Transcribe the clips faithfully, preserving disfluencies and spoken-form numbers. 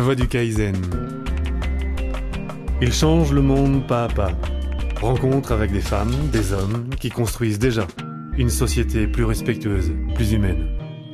voie du Kaizen. Il change le monde pas à pas. Rencontre avec des femmes, des hommes qui construisent déjà une société plus respectueuse, plus humaine.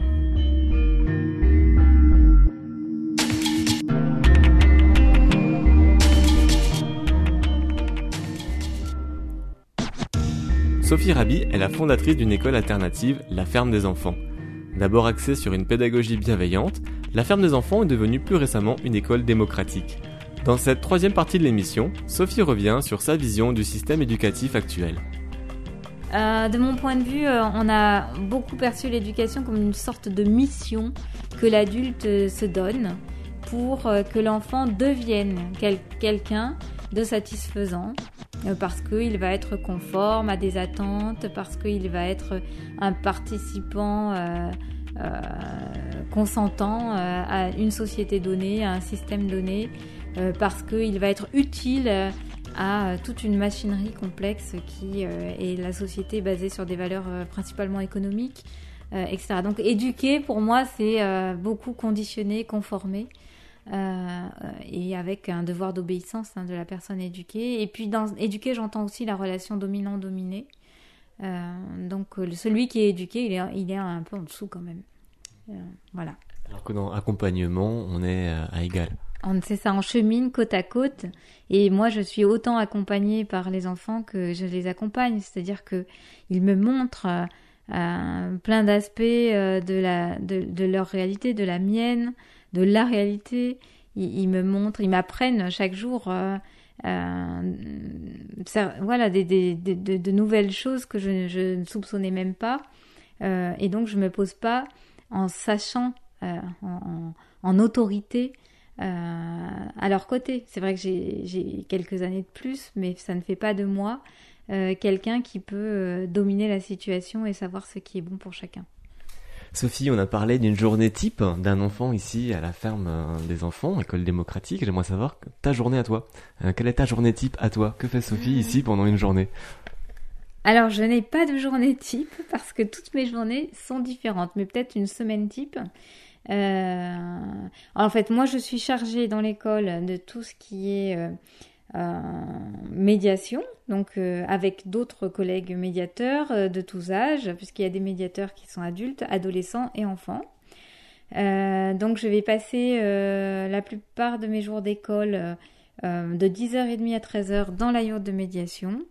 Sophie Raby est la fondatrice d'une école alternative, la Ferme des Enfants. D'abord axée sur une pédagogie bienveillante, la Ferme des Enfants est devenue plus récemment une école démocratique. Dans cette troisième partie de l'émission, Sophie revient sur sa vision du système éducatif actuel. Euh, de mon point de vue, euh, on a beaucoup perçu l'éducation comme une sorte de mission que l'adulte euh, se donne pour euh, que l'enfant devienne quel- quelqu'un de satisfaisant, euh, parce qu'il va être conforme à des attentes, parce qu'il va être un participant euh, euh, consentant euh, à une société donnée, à un système donné, euh, parce qu'il va être utile euh, à toute une machinerie complexe qui euh, est la société basée sur des valeurs euh, principalement économiques, euh, et cetera. Donc éduquer, pour moi, c'est euh, beaucoup conditionner, conformer, euh, et avec un devoir d'obéissance hein, de la personne éduquée. Et puis dans éduquer, j'entends aussi la relation dominant-dominé. Euh, donc euh, celui qui est éduqué, il est, il est un peu en dessous quand même. Euh, voilà. Alors que dans accompagnement, on est euh, à égal. On, c'est ça, on chemine côte à côte. Et moi, je suis autant accompagnée par les enfants que je les accompagne. C'est-à-dire qu'ils me montrent euh, euh, plein d'aspects euh, de, la, de, de leur réalité, de la mienne, de la réalité. Ils, ils me montrent, ils m'apprennent chaque jour euh, euh, ça, voilà, des, des, des, de, de nouvelles choses que je, je ne soupçonnais même pas. Euh, et donc, je ne me pose pas en sachant, euh, en, en, en autorité, Euh, à leur côté. C'est vrai que j'ai, j'ai quelques années de plus, mais ça ne fait pas de moi euh, quelqu'un qui peut euh, dominer la situation et savoir ce qui est bon pour chacun. Sophie, on a parlé d'une journée type d'un enfant ici à la Ferme des Enfants, école démocratique. J'aimerais savoir ta journée à toi. Euh, quelle est ta journée type à toi ? Que fait Sophie mmh. ici pendant une journée ? Alors, je n'ai pas de journée type parce que toutes mes journées sont différentes, mais peut-être une semaine type. Euh, en fait, moi, je suis chargée dans l'école de tout ce qui est euh, euh, médiation, donc euh, avec d'autres collègues médiateurs euh, de tous âges, puisqu'il y a des médiateurs qui sont adultes, adolescents et enfants. Euh, donc, je vais passer euh, la plupart de mes jours d'école euh, de dix heures trente à treize heures dans la yourte de médiation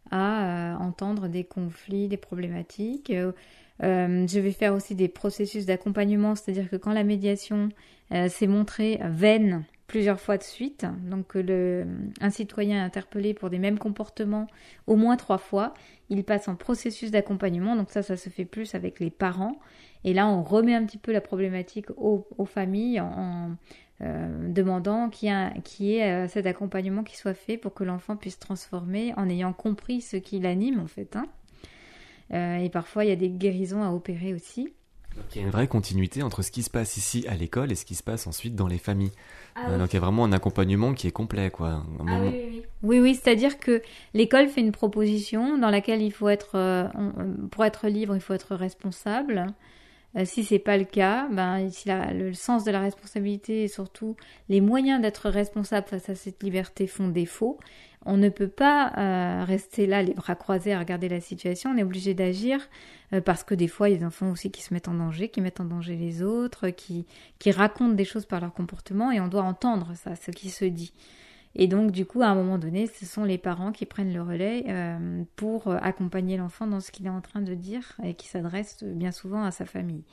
à euh, entendre des conflits, des problématiques. Euh, Euh, je vais faire aussi des processus d'accompagnement, c'est-à-dire que quand la médiation euh, s'est montrée vaine plusieurs fois de suite, donc le, un citoyen est interpellé pour des mêmes comportements au moins trois fois, il passe en processus d'accompagnement, donc ça, ça se fait plus avec les parents, et là on remet un petit peu la problématique aux, aux familles en, en euh, demandant qu'il y, a, qu'il y ait euh, cet accompagnement qui soit fait pour que l'enfant puisse transformer en ayant compris ce qui l'anime en fait, hein. Euh, et parfois, il y a des guérisons à opérer aussi. Donc, il y a une vraie continuité entre ce qui se passe ici à l'école et ce qui se passe ensuite dans les familles. Ah, euh, oui. Donc, il y a vraiment un accompagnement qui est complet, quoi. Un ah, moment... oui, oui. oui, oui, c'est-à-dire que l'école fait une proposition dans laquelle il faut être, euh, on, pour être libre, il faut être responsable. Euh, si c'est pas le cas, ben, si la, le, le sens de la responsabilité et surtout les moyens d'être responsable face à cette liberté font défaut, on ne peut pas euh, rester là les bras croisés à regarder la situation, on est obligé d'agir euh, parce que des fois il y a des enfants aussi qui se mettent en danger, qui mettent en danger les autres, qui, qui racontent des choses par leur comportement et on doit entendre ça, ce qui se dit. Et donc du coup à un moment donné ce sont les parents qui prennent le relais euh, pour accompagner l'enfant dans ce qu'il est en train de dire et qui s'adresse bien souvent à sa famille.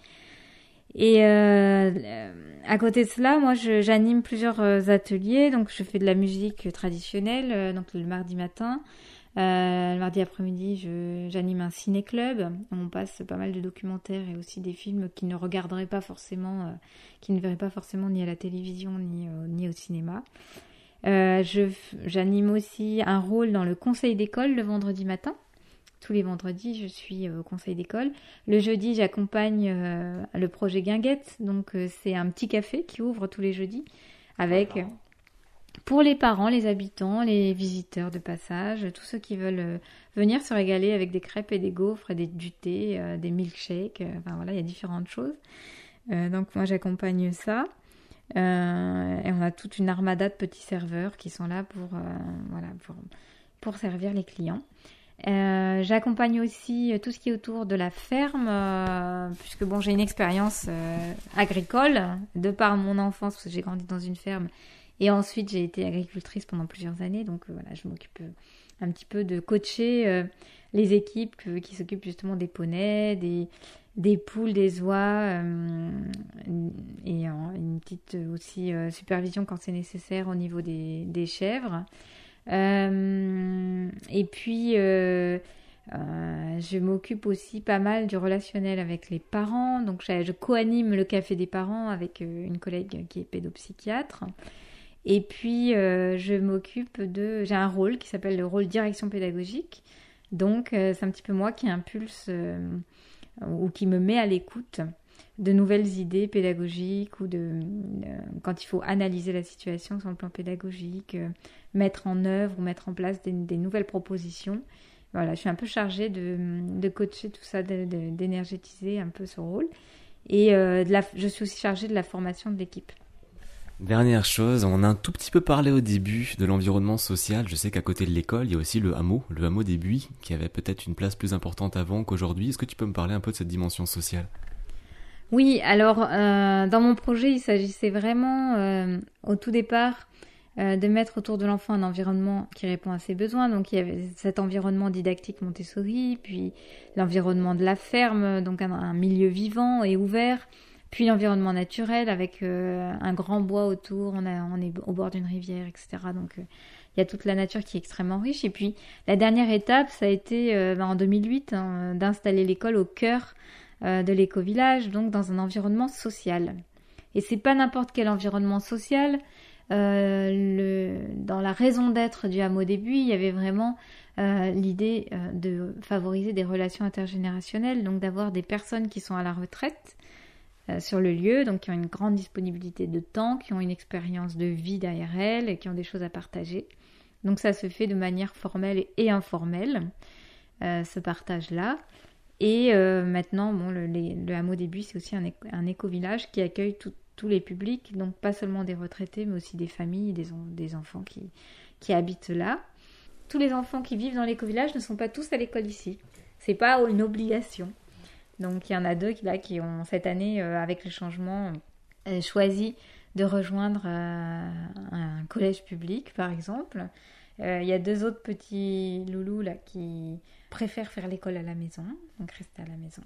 Et euh, à côté de cela, moi, je, j'anime plusieurs ateliers. Donc, je fais de la musique traditionnelle, euh, donc le mardi matin. Euh, le mardi après-midi, je, j'anime un ciné-club. On passe pas mal de documentaires et aussi des films qui ne regarderaient pas forcément, euh, qui ne verraient pas forcément ni à la télévision ni, euh, ni au cinéma. Euh, je, j'anime aussi un rôle dans le conseil d'école le vendredi matin. Tous les vendredis, je suis au conseil d'école. Le jeudi, j'accompagne euh, le projet Guinguette. Donc, euh, c'est un petit café qui ouvre tous les jeudis avec, euh, pour les parents, les habitants, les visiteurs de passage, tous ceux qui veulent euh, venir se régaler avec des crêpes et des gaufres, et des, du thé, euh, des milkshakes. Euh, enfin, voilà, il y a différentes choses. Euh, donc, moi, j'accompagne ça. Euh, et on a toute une armada de petits serveurs qui sont là pour, euh, voilà, pour, pour servir les clients. Euh, j'accompagne aussi tout ce qui est autour de la ferme, euh, puisque bon, j'ai une expérience euh, agricole, de par mon enfance, parce que j'ai grandi dans une ferme, et ensuite j'ai été agricultrice pendant plusieurs années, donc euh, voilà, je m'occupe euh, un petit peu de coacher euh, les équipes euh, qui s'occupent justement des poneys, des, des poules, des oies, euh, et euh, une petite aussi euh, supervision quand c'est nécessaire au niveau des, des chèvres. Euh, et puis euh, euh, je m'occupe aussi pas mal du relationnel avec les parents, donc je, je co-anime le café des parents avec euh, une collègue qui est pédopsychiatre. Et puis euh, je m'occupe de, j'ai un rôle qui s'appelle le rôle direction pédagogique, donc euh, c'est un petit peu moi qui impulse euh, ou qui me met à l'écoute de nouvelles idées pédagogiques ou de euh, quand il faut analyser la situation sur le plan pédagogique, euh, mettre en œuvre ou mettre en place des, des nouvelles propositions. Voilà, je suis un peu chargée de, de coacher tout ça, de, de, d'énergétiser un peu ce rôle. Et euh, de la, je suis aussi chargée de la formation de l'équipe. Dernière chose, on a un tout petit peu parlé au début de l'environnement social. Je sais qu'à côté de l'école, il y a aussi le hameau, le hameau des Buis, qui avait peut-être une place plus importante avant qu'aujourd'hui. Est-ce que tu peux me parler un peu de cette dimension sociale ? Oui, alors euh, dans mon projet, il s'agissait vraiment euh, au tout départ euh, de mettre autour de l'enfant un environnement qui répond à ses besoins. Donc il y avait cet environnement didactique Montessori, puis l'environnement de la ferme, donc un, un milieu vivant et ouvert, puis l'environnement naturel avec euh, un grand bois autour, on, a, on est au bord d'une rivière, et cetera. Donc euh, il y a toute la nature qui est extrêmement riche. Et puis la dernière étape, ça a été euh, en deux mille huit hein, d'installer l'école au cœur de l'éco-village, donc dans un environnement social. Et c'est pas n'importe quel environnement social. Euh, le, dans la raison d'être du hameau des Buis, il y avait vraiment euh, l'idée euh, de favoriser des relations intergénérationnelles, donc d'avoir des personnes qui sont à la retraite euh, sur le lieu, donc qui ont une grande disponibilité de temps, qui ont une expérience de vie derrière elles et qui ont des choses à partager. Donc ça se fait de manière formelle et informelle, euh, ce partage-là. Et euh, maintenant, bon, le, les, le hameau des Buis, c'est aussi un, éco, un éco-village qui accueille tout, tous les publics, donc pas seulement des retraités, mais aussi des familles, des, des enfants qui, qui habitent là. Tous les enfants qui vivent dans l'éco-village ne sont pas tous à l'école ici. C'est pas une obligation. Donc il y en a deux qui, là, qui ont cette année, euh, avec le changement, euh, choisi de rejoindre euh, un collège public, par exemple. Euh, il y a deux autres petits loulous là qui préfèrent faire l'école à la maison, donc rester à la maison.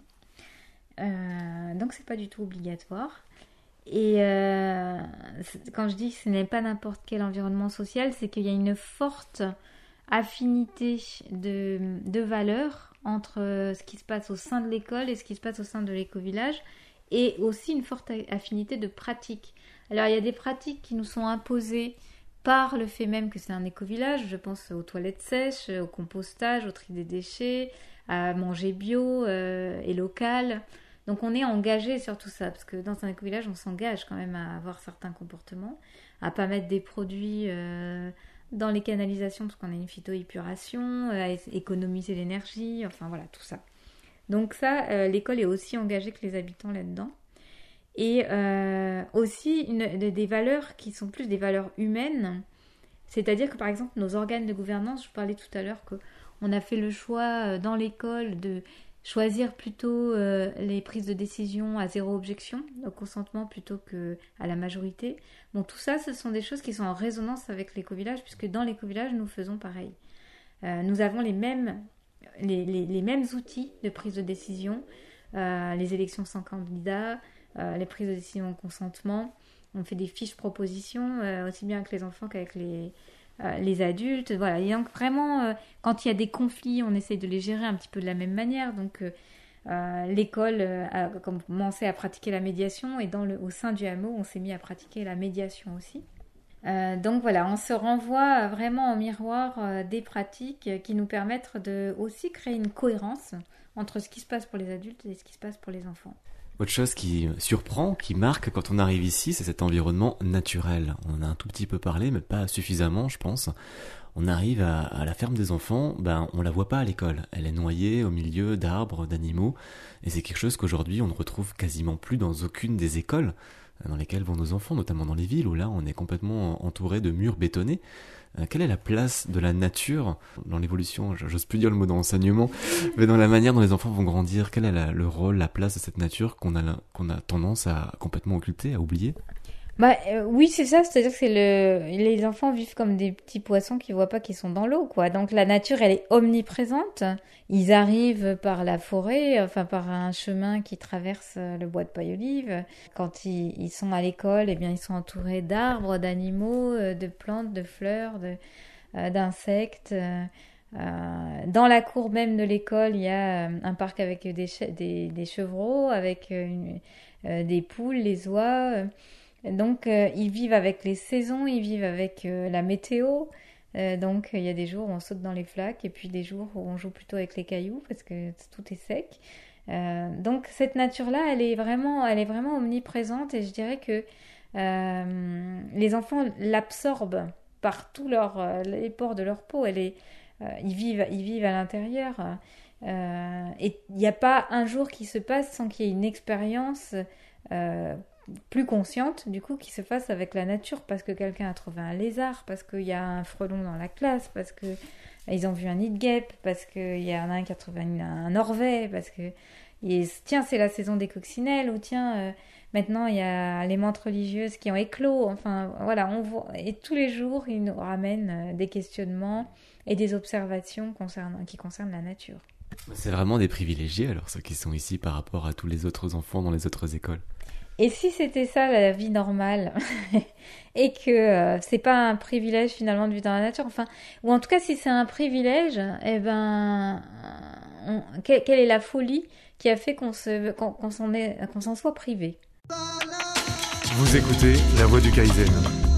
Euh, donc c'est pas du tout obligatoire. Et euh, quand je dis que ce n'est pas n'importe quel environnement social, c'est qu'il y a une forte affinité de, de valeurs entre ce qui se passe au sein de l'école et ce qui se passe au sein de l'éco-village, et aussi une forte affinité de pratiques. Alors il y a des pratiques qui nous sont imposées par le fait même que c'est un éco-village. Je pense aux toilettes sèches, au compostage, au tri des déchets, à manger bio euh, et local. Donc on est engagé sur tout ça, parce que dans un éco-village, on s'engage quand même à avoir certains comportements, à pas mettre des produits euh, dans les canalisations, parce qu'on a une phytoépuration, à économiser l'énergie, enfin voilà, tout ça. Donc ça, euh, l'école est aussi engagée que les habitants là-dedans. Et euh, aussi une, des valeurs qui sont plus des valeurs humaines, c'est-à-dire que par exemple nos organes de gouvernance, je parlais tout à l'heure qu'on a fait le choix dans l'école de choisir plutôt euh, les prises de décision à zéro objection, au consentement plutôt qu'à la majorité. Bon, tout ça, ce sont des choses qui sont en résonance avec l'éco-village, puisque dans l'éco-village, nous faisons pareil. Euh, nous avons les mêmes, les, les, les mêmes outils de prise de décision, euh, les élections sans candidat, Euh, les prises de décision en consentement. On fait des fiches propositions, euh, aussi bien avec les enfants qu'avec les, euh, les adultes. Voilà. Et donc vraiment, euh, quand il y a des conflits, on essaye de les gérer un petit peu de la même manière. Donc euh, euh, l'école euh, a commencé à pratiquer la médiation, et dans le, au sein du hameau, on s'est mis à pratiquer la médiation aussi. Euh, donc voilà, on se renvoie vraiment en miroir euh, des pratiques qui nous permettent de aussi créer une cohérence entre ce qui se passe pour les adultes et ce qui se passe pour les enfants. Autre chose qui surprend, qui marque quand on arrive ici, c'est cet environnement naturel. On en a un tout petit peu parlé, mais pas suffisamment, je pense. On arrive à, à la ferme des enfants, ben on la voit pas à l'école. Elle est noyée au milieu d'arbres, d'animaux, et c'est quelque chose qu'aujourd'hui on ne retrouve quasiment plus dans aucune des écoles. dans lesquelles vont nos enfants, notamment dans les villes, où là on est complètement entouré de murs bétonnés. Euh, quelle est la place de la nature dans l'évolution, j'ose plus dire le mot dans l'enseignement, mais dans la manière dont les enfants vont grandir? Quel est la, le rôle, la place de cette nature qu'on a, qu'on a tendance à complètement occulter, à oublier? Bah euh, oui, c'est ça, c'est-à-dire que c'est le les enfants vivent comme des petits poissons qui voient pas qu'ils sont dans l'eau, quoi. Donc la nature, elle est omniprésente. Ils arrivent par la forêt, enfin par un chemin qui traverse le bois de paille-olive. Quand ils, ils sont à l'école, eh bien ils sont entourés d'arbres, d'animaux, de plantes, de fleurs, de euh, d'insectes. Euh, dans la cour même de l'école, il y a un parc avec des che- des, des chevreaux, avec une, euh, des poules, les oies. Donc, euh, ils vivent avec les saisons, ils vivent avec euh, la météo. Euh, donc, il y a des jours où on saute dans les flaques et puis des jours où on joue plutôt avec les cailloux parce que tout est sec. Euh, donc, cette nature-là, elle est vraiment, elle est vraiment omniprésente et je dirais que euh, les enfants l'absorbent par tous leurs, euh, les pores de leur peau. Elle est, euh, ils vivent, ils vivent à l'intérieur. Euh, et il n'y a pas un jour qui se passe sans qu'il y ait une expérience euh, plus consciente du coup qui se fasse avec la nature, parce que quelqu'un a trouvé un lézard, parce qu'il y a un frelon dans la classe, parce que ils ont vu un nid de guêpe, parce qu'il y en a un qui a trouvé un, un orvet, parce que et, tiens c'est la saison des coccinelles, ou tiens euh, maintenant il y a les menthes religieuses qui ont éclos. Enfin voilà, on voit, et tous les jours ils nous ramènent des questionnements et des observations concernant, qui concernent la nature. C'est vraiment des privilégiés alors ceux qui sont ici par rapport à tous les autres enfants dans les autres écoles. Et si c'était ça la vie normale et que euh, c'est pas un privilège finalement de vivre dans la nature, enfin, ou en tout cas si c'est un privilège, eh ben, on, quelle, quelle est la folie qui a fait qu'on se, qu'on, qu'on s'en est, qu'on s'en soit privé? Vous écoutez La Voix du Kaizen.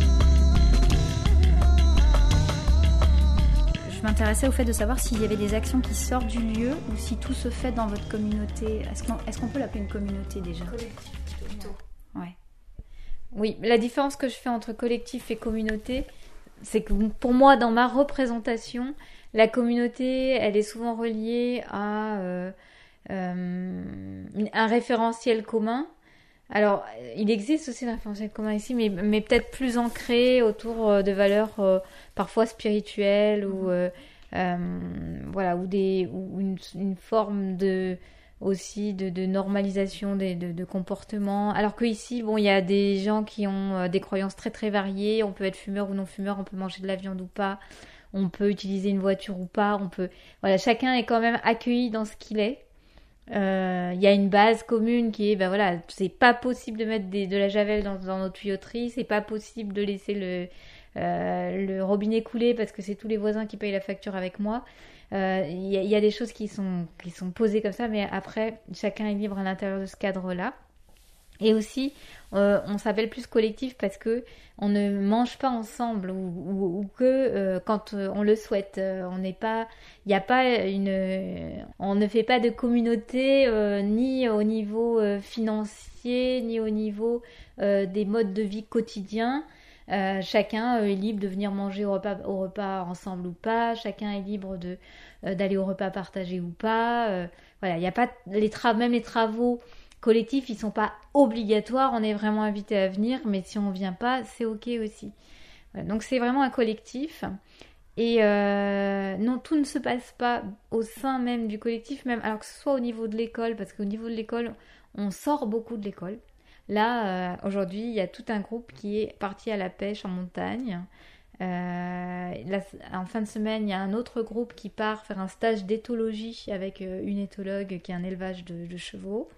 Je m'intéressais au fait de savoir s'il y avait des actions qui sortent du lieu ou si tout se fait dans votre communauté. Est-ce qu'on, est-ce qu'on peut l'appeler une communauté déjà? Collectif plutôt. Ouais. Oui, la différence que je fais entre collectif et communauté, c'est que pour moi, dans ma représentation, la communauté, elle est souvent reliée à euh, euh, un référentiel commun. Alors, il existe aussi un référentiel commun ici, mais, mais peut-être plus ancré autour de valeurs euh, parfois spirituelles ou euh, euh, voilà, ou des ou une, une forme de aussi de, de normalisation des, de, de comportements. Alors que ici, bon, il y a des gens qui ont euh, des croyances très très variées. On peut être fumeur ou non fumeur, on peut manger de la viande ou pas, on peut utiliser une voiture ou pas. On peut, voilà, chacun est quand même accueilli dans ce qu'il est. Il euh, y a une base commune qui est, ben voilà, c'est pas possible de mettre des, de la javel dans, dans nos tuyauteries, c'est pas possible de laisser le, euh, le robinet couler parce que c'est tous les voisins qui payent la facture avec moi. Il euh, y, y a des choses qui sont, qui sont posées comme ça, mais après, chacun est libre à l'intérieur de ce cadre-là. Et aussi, euh, on s'appelle plus collectif parce que on ne mange pas ensemble ou, ou, ou que euh, quand on le souhaite. Euh, on n'est pas, il n'y a pas une, on ne fait pas de communauté euh, ni au niveau euh, financier ni au niveau euh, des modes de vie quotidiens. Euh, chacun euh, est libre de venir manger au repas, au repas ensemble ou pas. Chacun est libre de euh, d'aller au repas partagé ou pas. Euh, voilà, il n'y a pas les tra- même les travaux collectifs, ils sont pas obligatoires, on est vraiment invité à venir, mais si on vient pas, c'est ok aussi. Voilà, donc c'est vraiment un collectif. Et euh, non, tout ne se passe pas au sein même du collectif, même alors que ce soit au niveau de l'école, parce qu'au niveau de l'école, on sort beaucoup de l'école. Là, euh, aujourd'hui, il y a tout un groupe qui est parti à la pêche en montagne. Euh, là, en fin de semaine, il y a un autre groupe qui part faire un stage d'éthologie avec une éthologue qui est un élevage de, de chevaux.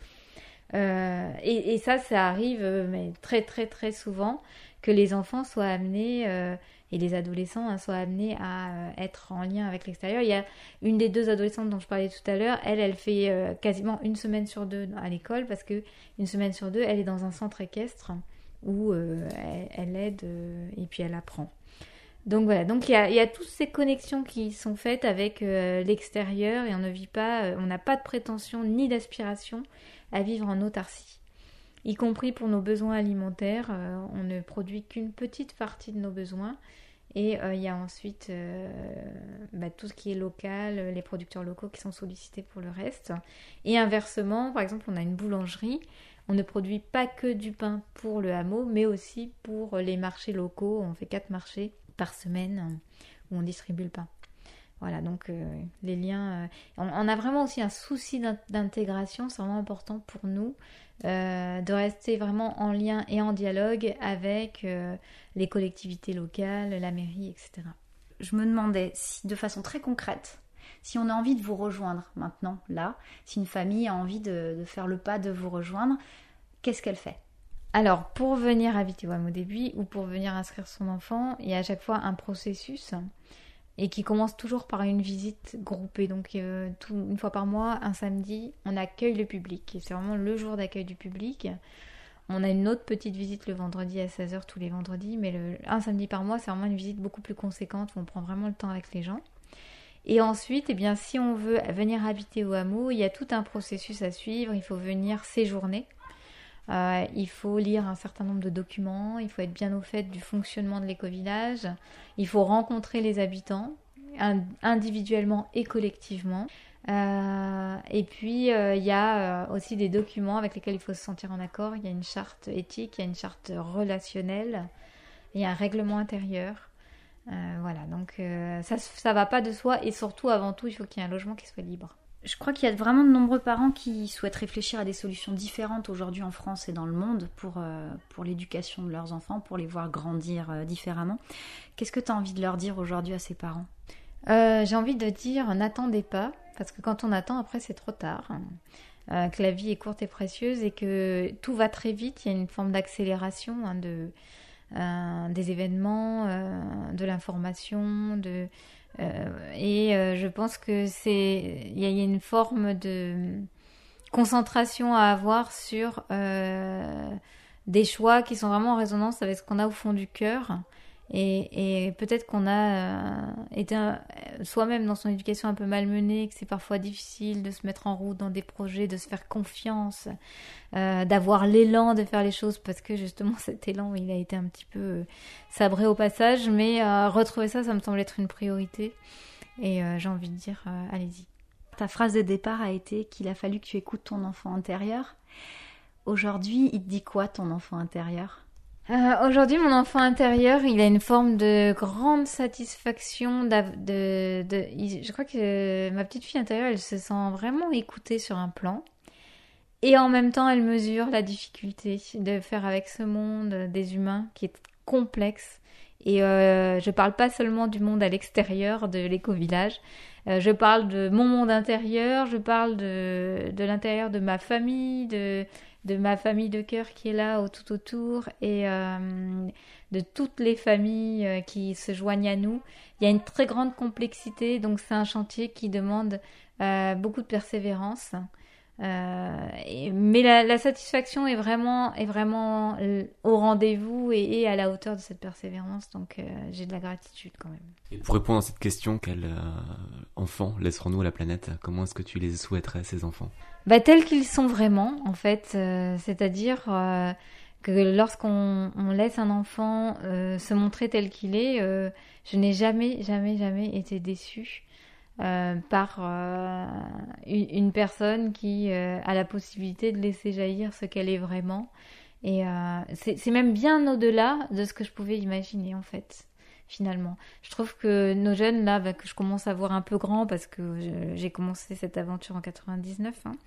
Euh, et, et ça, ça arrive euh, mais très très très souvent que les enfants soient amenés euh, et les adolescents hein, soient amenés à euh, être en lien avec l'extérieur. Il y a une des deux adolescentes dont je parlais tout à l'heure, elle, elle fait euh, quasiment une semaine sur deux à l'école parce que une semaine sur deux, elle est dans un centre équestre où euh, elle, elle aide euh, et puis elle apprend. Donc voilà, donc il y a, il y a toutes ces connexions qui sont faites avec euh, l'extérieur et on ne vit pas, euh, on n'a pas de prétention ni d'aspiration à vivre en autarcie, y compris pour nos besoins alimentaires. Euh, on ne produit qu'une petite partie de nos besoins et euh, il y a ensuite euh, bah, tout ce qui est local, les producteurs locaux qui sont sollicités pour le reste. Et inversement, par exemple, on a une boulangerie. on ne produit pas que du pain pour le hameau, mais aussi pour les marchés locaux. On fait quatre marchés par semaine où on distribue le pain. Voilà, donc euh, les liens... Euh, on, on a vraiment aussi un souci d'intégration, c'est vraiment important pour nous, euh, de rester vraiment en lien et en dialogue avec euh, les collectivités locales, la mairie, et cetera. Je me demandais si, de façon très concrète, si on a envie de vous rejoindre maintenant, là, si une famille a envie de, de faire le pas de vous rejoindre, qu'est-ce qu'elle fait ? Alors, pour venir habiter au hameau des Buis ou pour venir inscrire son enfant, il y a à chaque fois un processus et qui commence toujours par une visite groupée. Donc, euh, tout, une fois par mois, un samedi, on accueille le public. Et c'est vraiment le jour d'accueil du public. On a une autre petite visite le vendredi à seize heures tous les vendredis, mais le, un samedi par mois, c'est vraiment une visite beaucoup plus conséquente où on prend vraiment le temps avec les gens. Et ensuite, eh bien, si on veut venir habiter au hameau, il y a tout un processus à suivre. Il faut venir séjourner. Euh, il faut lire un certain nombre de documents, il faut être bien au fait du fonctionnement de l'éco-village, il faut rencontrer les habitants, in- individuellement et collectivement. Euh, et puis, euh, il y a euh, aussi des documents avec lesquels il faut se sentir en accord. Il y a une charte éthique, il y a une charte relationnelle, il y a un règlement intérieur. Euh, voilà, donc euh, ça ne va pas de soi. Et surtout, avant tout, il faut qu'il y ait un logement qui soit libre. Je crois qu'il y a vraiment de nombreux parents qui souhaitent réfléchir à des solutions différentes aujourd'hui en France et dans le monde pour, euh, pour l'éducation de leurs enfants, pour les voir grandir euh, différemment. Qu'est-ce que tu as envie de leur dire aujourd'hui à ces parents ? euh, J'ai envie de dire, n'attendez pas, parce que quand on attend, après, c'est trop tard. Euh, que la vie est courte et précieuse et que tout va très vite. Il y a une forme d'accélération hein, de, euh, des événements, euh, de l'information, de... Euh, et euh, je pense que c'est il y, y a une forme de concentration à avoir sur euh, des choix qui sont vraiment en résonance avec ce qu'on a au fond du cœur et, et peut-être qu'on a euh, été un, soi-même dans son éducation un peu malmenée, que c'est parfois difficile de se mettre en route dans des projets, de se faire confiance, euh, d'avoir l'élan de faire les choses parce que justement cet élan il a été un petit peu euh, sabré au passage, mais euh, retrouver ça ça me semble être une priorité et euh, j'ai envie de dire euh, allez-y. Ta phrase de départ a été qu'il a fallu que tu écoutes ton enfant intérieur. Aujourd'hui, il te dit quoi ton enfant intérieur ? Euh, aujourd'hui, mon enfant intérieur, il a une forme de grande satisfaction. De, de, de, il, je crois que ma petite fille intérieure, elle se sent vraiment écoutée sur un plan. Et en même temps, elle mesure la difficulté de faire avec ce monde des humains qui est complexe. Et euh, je parle pas seulement du monde à l'extérieur de l'éco-village. Euh, je parle de mon monde intérieur, je parle de, de l'intérieur de ma famille, de... de ma famille de cœur qui est là tout autour et euh, de toutes les familles euh, qui se joignent à nous. Il y a une très grande complexité, donc c'est un chantier qui demande euh, beaucoup de persévérance. Euh, et, mais la, la satisfaction est vraiment, est vraiment au rendez-vous et, et à la hauteur de cette persévérance, donc euh, j'ai de la gratitude quand même. Et pour répondre à cette question, quels euh, enfants laisserons-nous à la planète ? Comment est-ce que tu les souhaiterais, ces enfants ? Bah, tels qu'ils sont vraiment, en fait, euh, c'est-à-dire euh, que lorsqu'on on laisse un enfant euh, se montrer tel qu'il est, euh, je n'ai jamais, jamais, jamais été déçue euh, par euh, une, une personne qui euh, a la possibilité de laisser jaillir ce qu'elle est vraiment. Et euh, c'est, c'est même bien au-delà de ce que je pouvais imaginer, en fait. Finalement, je trouve que nos jeunes là, bah, que je commence à voir un peu grand parce que je, j'ai commencé cette aventure en quatre-vingt-dix-neuf, hein,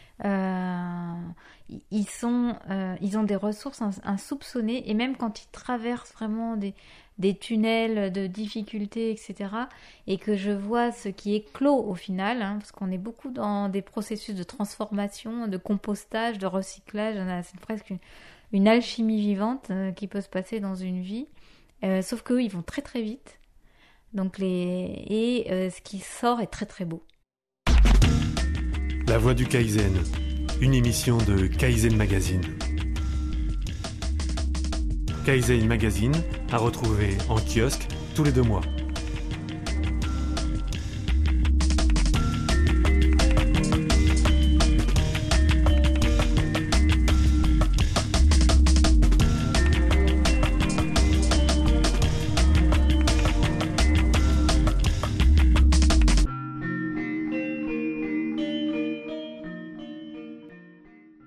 euh, ils sont, euh, ils ont des ressources insoupçonnées et même quand ils traversent vraiment des des tunnels de difficultés, et cetera. Et que je vois ce qui est clos au final, hein, parce qu'on est beaucoup dans des processus de transformation, de compostage, de recyclage. C'est presque une, une alchimie vivante euh, qui peut se passer dans une vie. Euh, sauf qu'eux, ils vont très très vite. Donc les... Et euh, ce qui sort est très très beau. La Voix du Kaizen, une émission de Kaizen Magazine. Kaizen Magazine à retrouver en kiosque tous les deux mois.